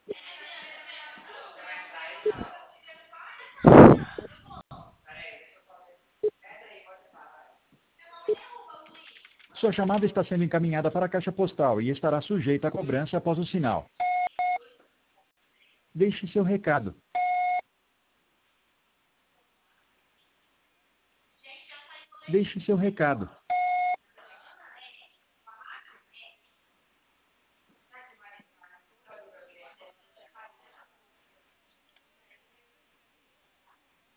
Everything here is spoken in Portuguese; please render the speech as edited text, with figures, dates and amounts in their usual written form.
Sua chamada está sendo encaminhada para a caixa postal e estará sujeita a cobrança após o sinal. Deixe seu recado. Deixe seu recado.